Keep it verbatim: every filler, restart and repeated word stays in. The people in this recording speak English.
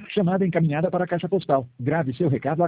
Chamada encaminhada para a caixa postal. Grave seu recado